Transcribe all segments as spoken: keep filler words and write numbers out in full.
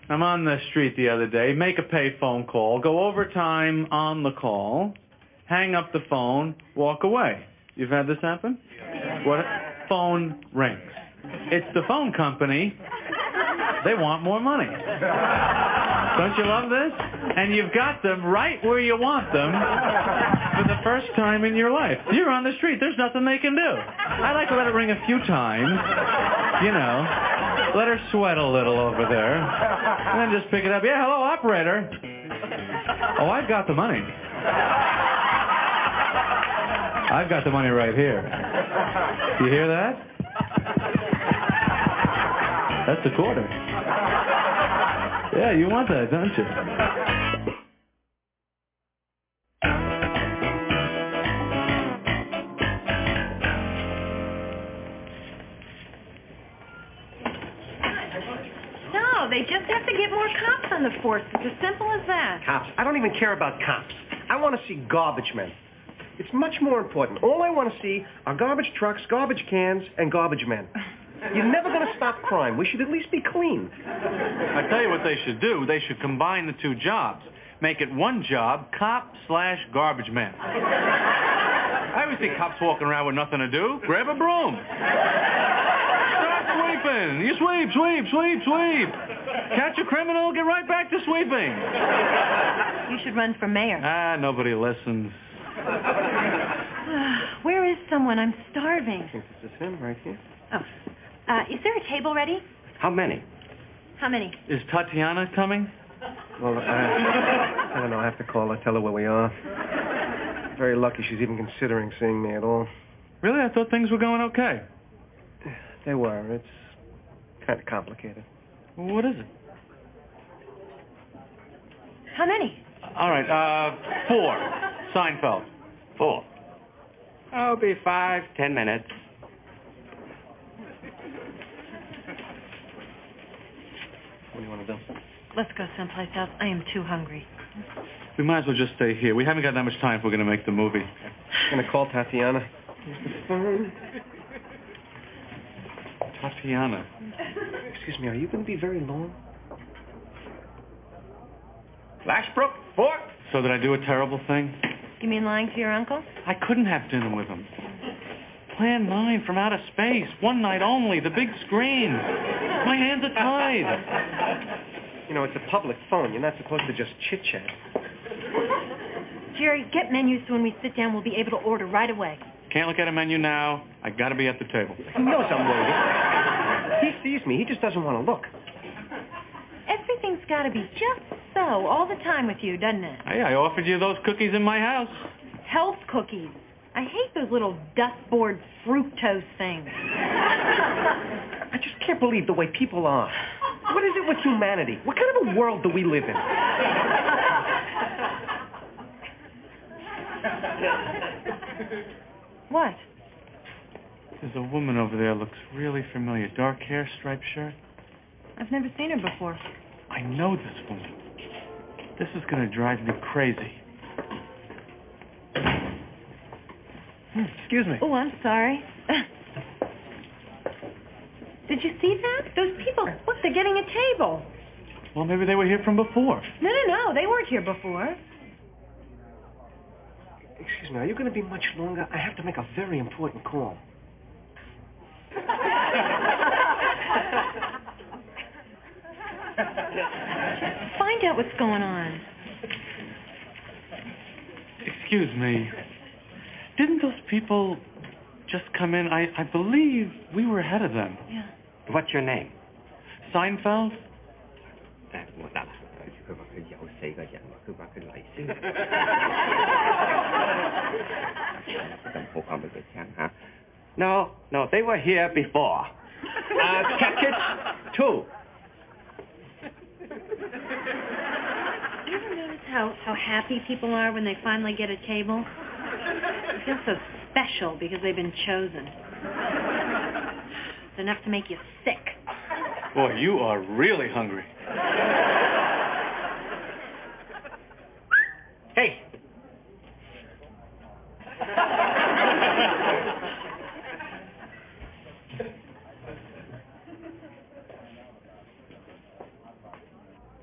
I'm on the street the other day, make a pay phone call, go overtime on the call, hang up the phone, walk away. You've had this happen? Yeah. What? Phone rings. It's the phone company. They want more money. Don't you love this? And you've got them right where you want them for the first time in your life. You're on the street. There's nothing they can do. I like to let it ring a few times, you know, let her sweat a little over there, and then just pick it up. Yeah, hello, operator. Oh, I've got the money. I've got the money right here. Do you hear that? That's a quarter. Yeah, you want that, don't you? No, they just have to get more cops on the force. It's as simple as that. Cops? I don't even care about cops. I want to see garbage men. It's much more important. All I want to see are garbage trucks, garbage cans, and garbage men. You're never going to stop crime. We should at least be clean. I tell you what they should do. They should combine the two jobs. Make it one job, cop slash garbage man. I always see cops walking around with nothing to do. Grab a broom. Start sweeping. You sweep, sweep, sweep, sweep. Catch a criminal, get right back to sweeping. You should run for mayor. Ah, nobody listens. Where is someone? I'm starving. I think this is him right here. Oh. Uh, is there a table ready? How many? How many? Is Tatiana coming? Well, uh, I don't know. I have to call her, tell her where we are. Very lucky she's even considering seeing me at all. Really? I thought things were going okay. They were. It's kind of complicated. Well, what is it? How many? All right, uh, four. Seinfeld. Four. I'll be five, ten minutes. What do you want to do? Let's go someplace else. I am too hungry. We might as well just stay here. We haven't got that much time if we're going to make the movie. I'm going to call Tatiana. Tatiana. Excuse me, are you going to be very long? Lashbrook, four. So did I do a terrible thing? You mean lying to your uncle? I couldn't have dinner with him. Plan nine from outer space. One night only. The big screen. My hands are tied. You know, it's a public phone. You're not supposed to just chit-chat. Jerry, get menus so when we sit down we'll be able to order right away. Can't look at a menu now. I got to be at the table. He knows I'm waiting. He sees me. He just doesn't want to look. Everything's got to be just so all the time with you, doesn't it? Hey, I offered you those cookies in my house. Health cookies. I hate those little dustboard fructose things. I just can't believe the way people are. What is it with humanity? What kind of a world do we live in? What? There's a woman over there looks really familiar. Dark hair, striped shirt. I've never seen her before. I know this woman. This is going to drive me crazy. Excuse me. Oh, I'm sorry. Did you see that? Those people, look, they're getting a table. Well, maybe they were here from before. No, no, no, they weren't here before. Excuse me, are you going to be much longer? I have to make a very important call. Find out what's going on. Excuse me. Didn't those people just come in? I, I believe we were ahead of them. Yeah. What's your name? Seinfeld? 誒冇得啦，佢話佢有四個人，佢話佢嚟先。咁好講俾佢聽嚇。No, no, they were here before. Uh, tickets, two. You ever notice how, how happy people are when they finally get a table? They feel so special because they've been chosen. It's enough to make you sick. Boy, you are really hungry. Hey!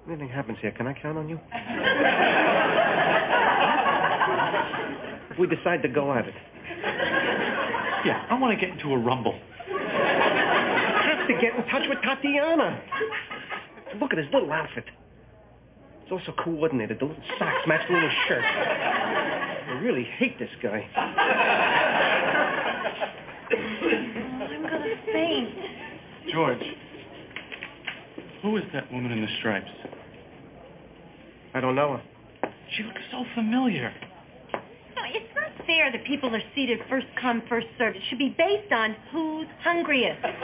anything happens here, can I count on you? If we decide to go at it. Yeah, I want to get into a rumble. I have to get in touch with Tatiana. Look at his little outfit. It's also coordinated. The little socks match the little shirt. I really hate this guy. I'm going to faint. George, who is that woman in the stripes? I don't know her. She looks so familiar. No, it's not fair that people are seated first come, first served. It should be based on who's hungriest. I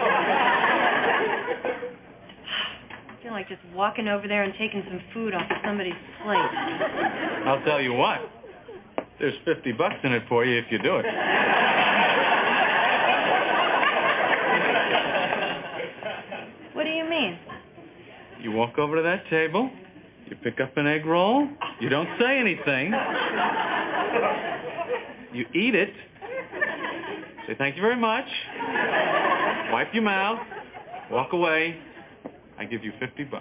feel like just walking over there and taking some food off of somebody's plate. I'll tell you what. There's fifty bucks in it for you if you do it. What do you mean? You walk over to that table, you pick up an egg roll, you don't say anything, you eat it, say thank you very much, wipe your mouth, walk away, I give you fifty bucks.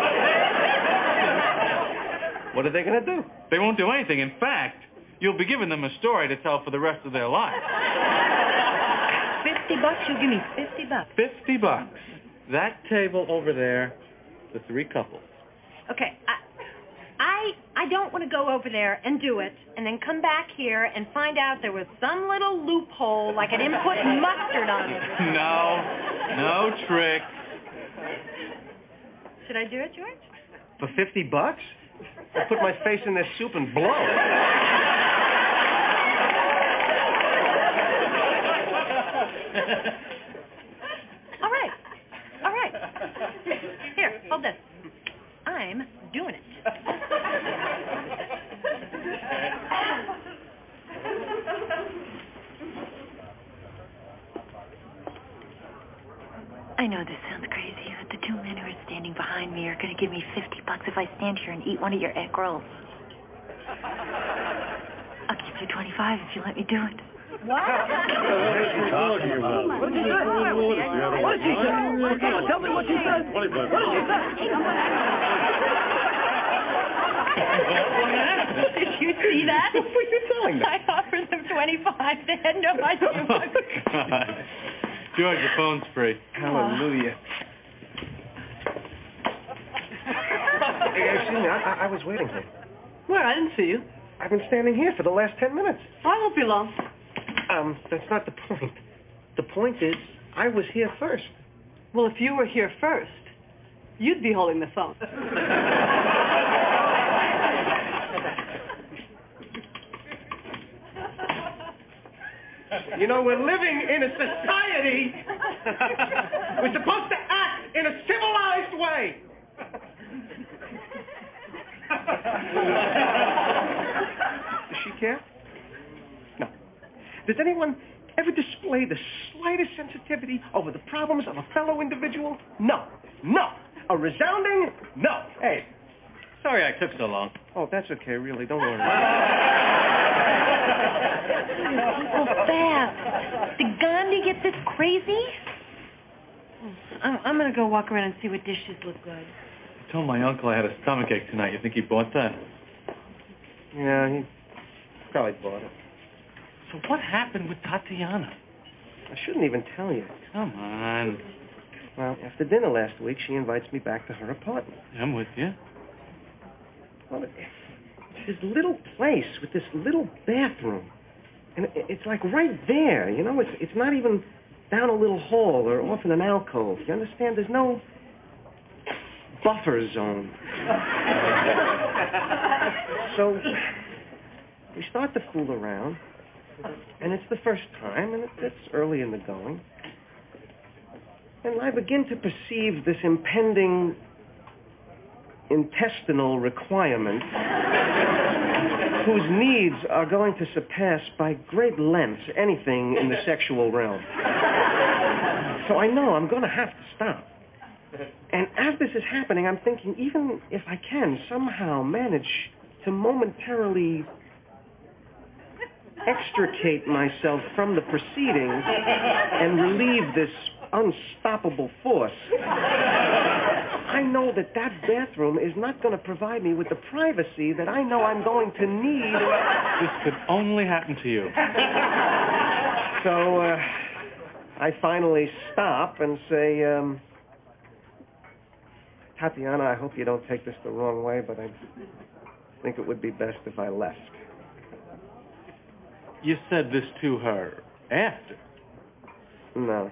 What are they going to do? They won't do anything. In fact, you'll be giving them a story to tell for the rest of their lives. Fifty bucks? You'll give me fifty bucks. Fifty bucks. That table over there, the three couples. Okay, I, I, I don't want to go over there and do it, and then come back here and find out there was some little loophole, like I didn't put mustard on it. No, no trick. Should I do it, George? For fifty bucks? I'll put my face in this soup and blow. All right. All right. Here, hold this. I'm doing it. I know this sounds crazy, but the two men who are standing behind me are going to give me fifty bucks if I stand here and eat one of your egg rolls. I'll give you twenty-five if you let me do it. What? What did she say? What did she say? Come on, tell me what she said. What did she say? Did you see that? What were you telling them? I offered them twenty-five. They had no idea Oh, what God. George, your phone's free. Hallelujah. Hey, excuse me, I, I, I was waiting for you. Where? I didn't see you. I've been standing here for the last ten minutes. I won't be long. Um, that's not the point. The point is, I was here first. Well, if you were here first, you'd be holding the phone. You know, we're living in a society. We're supposed to act in a civilized way. Does she care? No. Does anyone ever display the slightest sensitivity over the problems of a fellow individual? No. No. A resounding no. Hey, sorry I took so long. Oh, that's okay, really. Don't worry. so fast. Did Gandhi get this crazy? I'm, I'm going to go walk around and see what dishes look good. I told my uncle I had a stomachache tonight. You think he bought that? Yeah, he probably bought it. So what happened with Tatiana? I shouldn't even tell you. Come on. Well, after dinner last week, she invites me back to her apartment. I'm with you. Well, it, it's this little place with this little bathroom. And it, it's like right there, you know? It's, it's not even down a little hall or off in an alcove. You understand? There's no buffer zone. So we start to fool around, and it's the first time, and it, it's early in the going. And I begin to perceive this impending intestinal requirement whose needs are going to surpass by great lengths anything in the sexual realm. So I know I'm going to have to stop. And as this is happening, I'm thinking, even if I can somehow manage to momentarily extricate myself from the proceedings and relieve this unstoppable force, I know that that bathroom is not going to provide me with the privacy that I know I'm going to need. This could only happen to you. So, uh, I finally stop and say, um, Tatiana, I hope you don't take this the wrong way, but I think it would be best if I left. You said this to her after? No.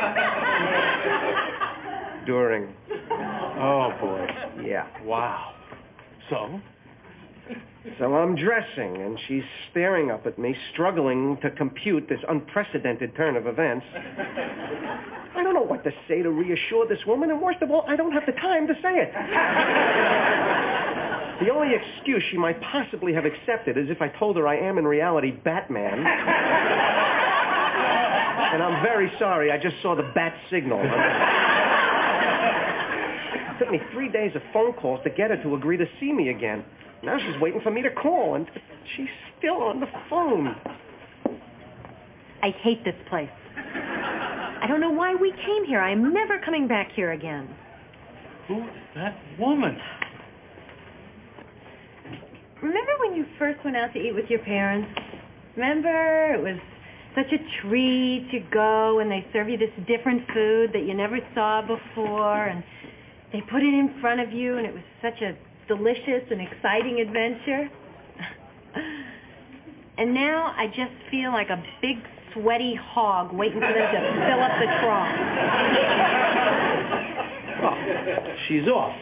During. Oh, boy. Yeah. Wow. So? So I'm dressing, and she's staring up at me, struggling to compute this unprecedented turn of events. I don't know what to say to reassure this woman, and worst of all, I don't have the time to say it. The only excuse she might possibly have accepted is if I told her I am in reality Batman. And I'm very sorry, I just saw the bat signal. It took me three days of phone calls to get her to agree to see me again. Now she's waiting for me to call, and she's still on the phone. I hate this place. I don't know why we came here. I am never coming back here again. Who is that woman? Remember when you first went out to eat with your parents? Remember? It was such a treat. You go and they serve you this different food that you never saw before, and they put it in front of you, and it was such a delicious and exciting adventure. And now I just feel like a big sweaty hog waiting for them to fill up the trough. Oh, she's off.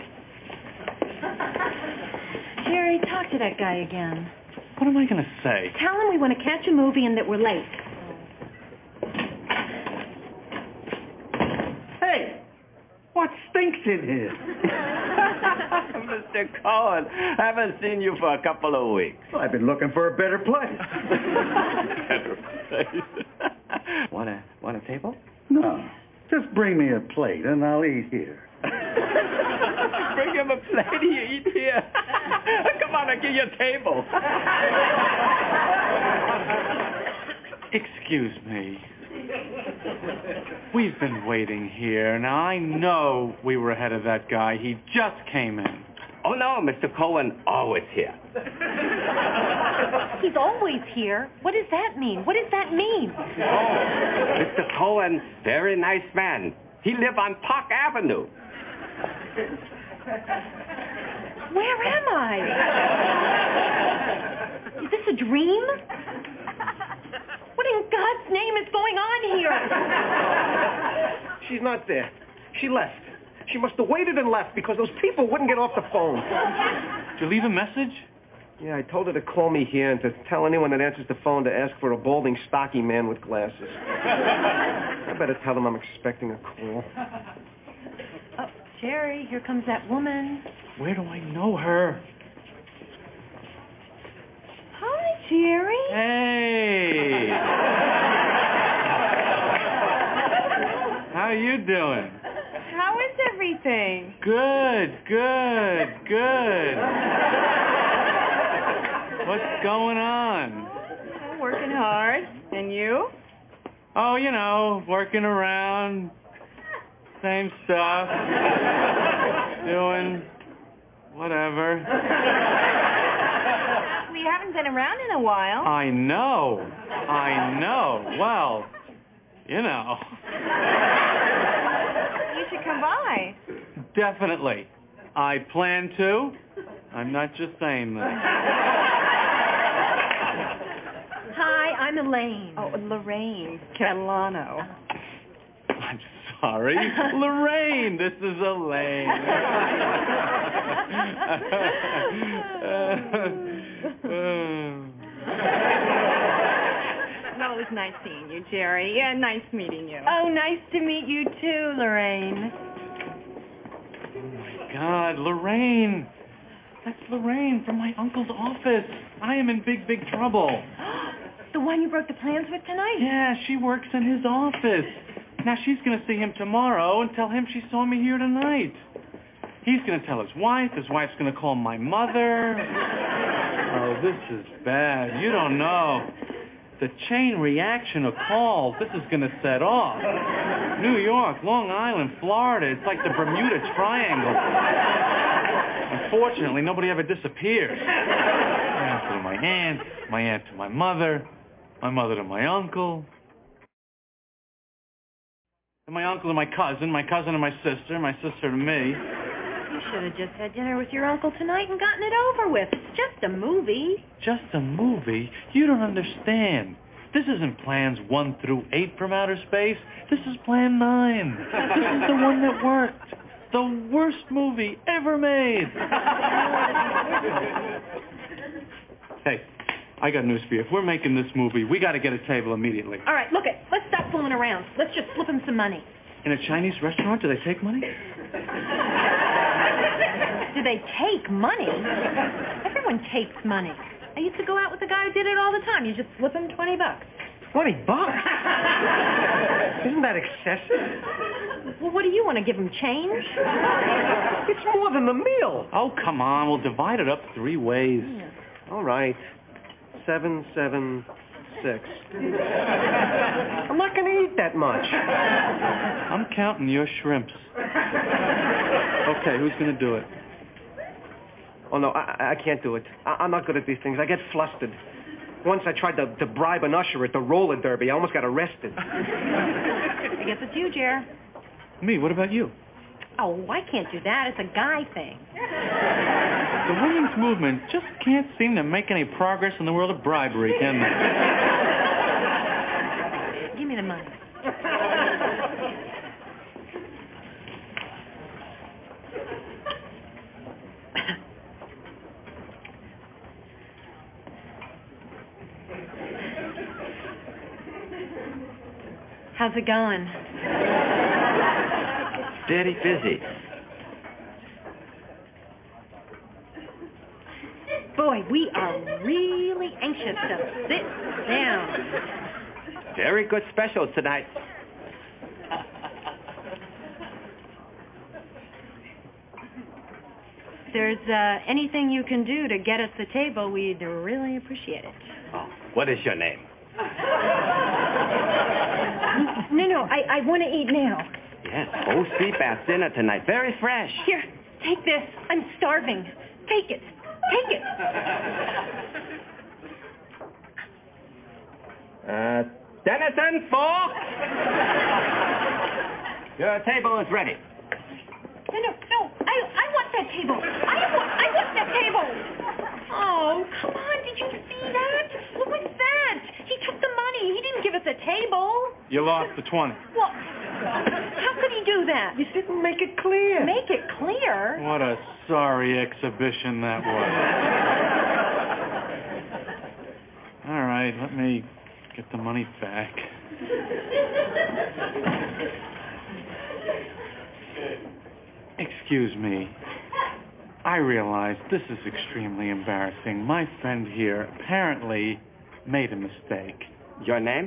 Jerry, talk to that guy again. What am I going to say? Tell him we want to catch a movie and that we're late. Hey, what stinks in here? Mister Cohen, haven't seen you for a couple of weeks. Well, I've been looking for a better place. Better place. want a want a table? No, just bring me a plate and I'll eat here. Bring him a plate, you eat here. Come on, I'll give you a table. Excuse me. We've been waiting here. Now, I know we were ahead of that guy. He just came in. Oh, no, Mister Cohen, always here. He's always here. What does that mean? What does that mean? Oh, Mister Cohen, very nice man. He live on Park Avenue. Where am I? Is this a dream? What in God's name is going on here? She's not there. She left. She must have waited and left because those people wouldn't get off the phone. Did you leave a message? Yeah, I told her to call me here and to tell anyone that answers the phone to ask for a balding, stocky man with glasses. I better tell them I'm expecting a call. Oh, Jerry, here comes that woman. Where do I know her? Hi, Jerry. Hey. How you doing? How is everything? Good, good, good. What's going on? I'm working hard. And you? Oh, you know, working around. Same stuff. Doing whatever. We haven't been around in a while. I know. I know. Well, you know. You should come by. Definitely. I plan to. I'm not just saying that. Hi, I'm Elaine. Oh, Lorraine Catalano. I'm sorry. Lorraine, this is Elaine. Well, it was nice seeing you, Jerry. Yeah, nice meeting you. Oh, nice to meet you too, Lorraine. Oh, my God, Lorraine. That's Lorraine from my uncle's office. I am in big, big trouble. The one you broke the plans with tonight? Yeah, she works in his office. Now, she's going to see him tomorrow and tell him she saw me here tonight. He's going to tell his wife. His wife's going to call my mother. Oh, this is bad. You don't know. The chain reaction of calls, this is going to set off. New York, Long Island, Florida. It's like the Bermuda Triangle. Unfortunately, nobody ever disappears. My uncle to my aunt, my aunt to my mother, my mother to my uncle, and my uncle to my cousin, my cousin to my sister, my sister to me. You should have just had dinner with your uncle tonight and gotten it over with. It's just a movie. Just a movie? You don't understand. This isn't plans one through eight from outer space. This is plan nine. This is the one that worked. The worst movie ever made. Hey, I got news for you. If we're making this movie, we got to get a table immediately. All right, look it. Let's stop fooling around. Let's just slip him some money. In a Chinese restaurant, do they take money? Do they take money? Everyone takes money. I used to go out with a guy who did it all the time. You just slip him twenty bucks. Twenty bucks? Isn't that excessive? Well, what do you want to give him, change? It's more than the meal. Oh, come on. We'll divide it up three ways. Yeah. All right. Seven, seven, six. I'm not going to eat that much. I'm counting your shrimps. Okay, who's going to do it? Oh, no, I, I can't do it. I, I'm not good at these things. I get flustered. Once I tried to, to bribe an usher at the roller derby. I almost got arrested. I guess it's you, Jer. Me, what about you? Oh, I can't do that. It's a guy thing. The women's movement just can't seem to make any progress in the world of bribery, can they? Give me the money. How's it going? Very busy. Boy, we are really anxious to sit down. Very good specials tonight. If there's uh, anything you can do to get us a table, we'd really appreciate it. Oh, what is your name? No, no, I, I want to eat now. Yes, whole sea bass dinner tonight. Very fresh. Here, take this. I'm starving. Take it. Take it. Uh, Dennison, four. Your table is ready. No, no, no. I, I want that table. I want, I want that table. Oh, come on. Did you see that? What was that? He took the money. He didn't give us a table. You lost the twenty. What? How could he do that? You didn't make it clear. Make it clear. What a sorry exhibition that was. All right, let me get the money back. Excuse me. I realize this is extremely embarrassing. My friend here apparently made a mistake. Your name?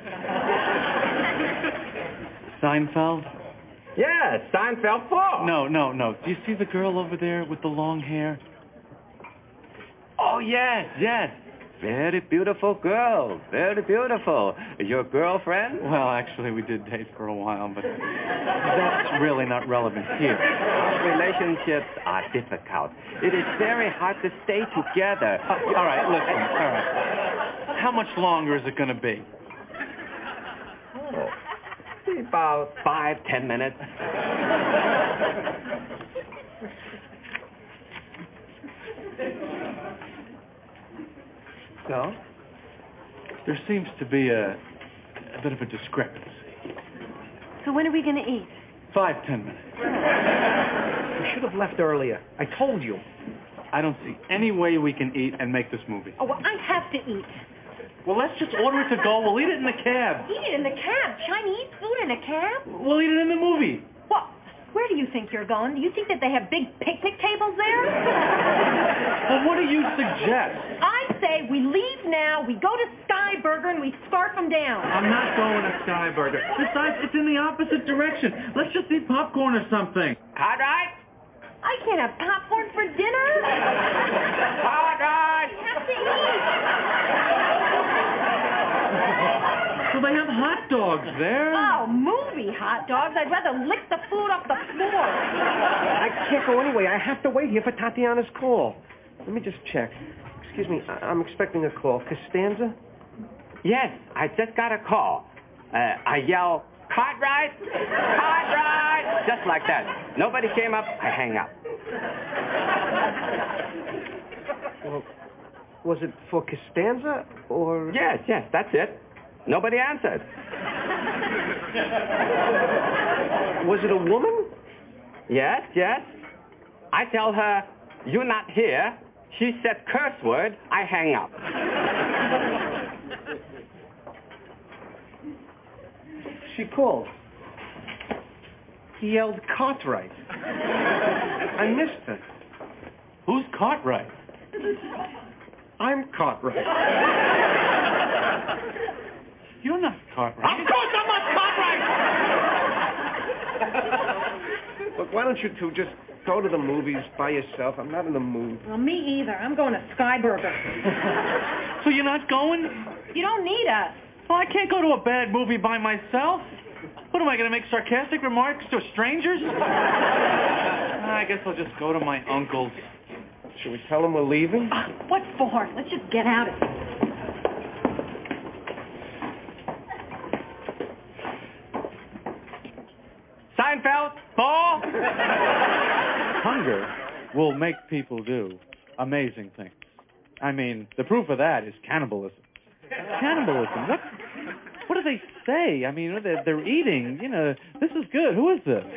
Seinfeld? Yes, Seinfeld four. No, no, no. Do you see the girl over there with the long hair? Oh, yes, yes. Very beautiful girl. Very beautiful. Your girlfriend? Well, actually, we did date for a while, but that's really not relevant here. Relationships are difficult. It is very hard to stay together. Uh, all right, listen, all right. How much longer is it going to be? Oh, about five, ten minutes. So? There seems to be a, a bit of a discrepancy. So when are we going to eat? Five, ten minutes. You should have left earlier. I told you. I don't see any way we can eat and make this movie. Oh, well, I have to eat. Well, let's just order it to go. We'll eat it in the cab. Eat it in the cab? Chinese food in a cab? We'll eat it in the movie. What? Where do you think you're going? Do you think that they have big picnic tables there? Well, what do you suggest? I say we leave now, we go to Sky Burger, and we scarf them down. I'm not going to Sky Burger. Besides, it's in the opposite direction. Let's just eat popcorn or something. All right. I can't have popcorn for dinner. All right. We have to eat. So they have hot dogs there. Oh, movie hot dogs. I'd rather lick the food off the floor. I can't go anyway. I have to wait here for Tatiana's call. Let me just check. Excuse me, I- I'm expecting a call. Costanza? Yes, I just got a call. Uh, I yell, Cartwright! Cartwright! Just like that. Nobody came up, I hang up. Well, was it for Costanza or... Yes, yes, that's it. Nobody answered. Was it a woman? Yes, yes. I tell her, you're not here. She said curse word, I hang up. She called. He yelled Cartwright. I missed her. Who's Cartwright? I'm Cartwright. You're not Cartwright. Of course I'm not Cartwright! Look, why don't you two just go to the movies by yourself? I'm not in the mood. Well, me either. I'm going to Skyburger. So you're not going? You don't need us. Well, I can't go to a bad movie by myself. What, am I going to make sarcastic remarks to strangers? I guess I'll just go to my uncle's. Should we tell him we're leaving? Uh, what for? Let's just get out of here. Seinfeld, Paul? Hunger will make people do amazing things. I mean, the proof of that is cannibalism. Cannibalism. What? What do they say? I mean, they're, they're eating. You know, this is good. Who is this?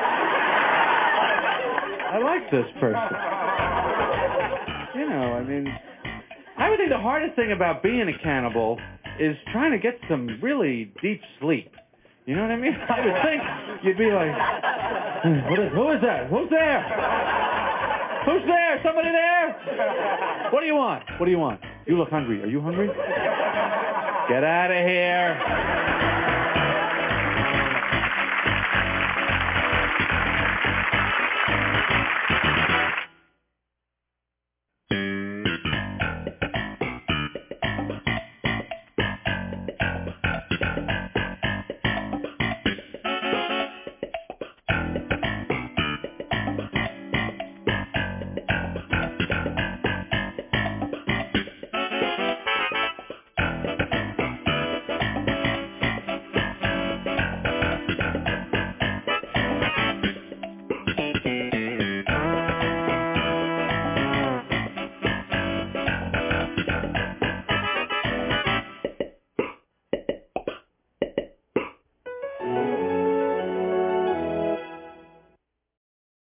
I like this person. You know, I mean, I would think the hardest thing about being a cannibal is trying to get some really deep sleep. You know what I mean? I would think you'd be like, what is, who is that? Who's there? Who's there? Somebody there? What do you want? What do you want? You look hungry. Are you hungry? Get out of here.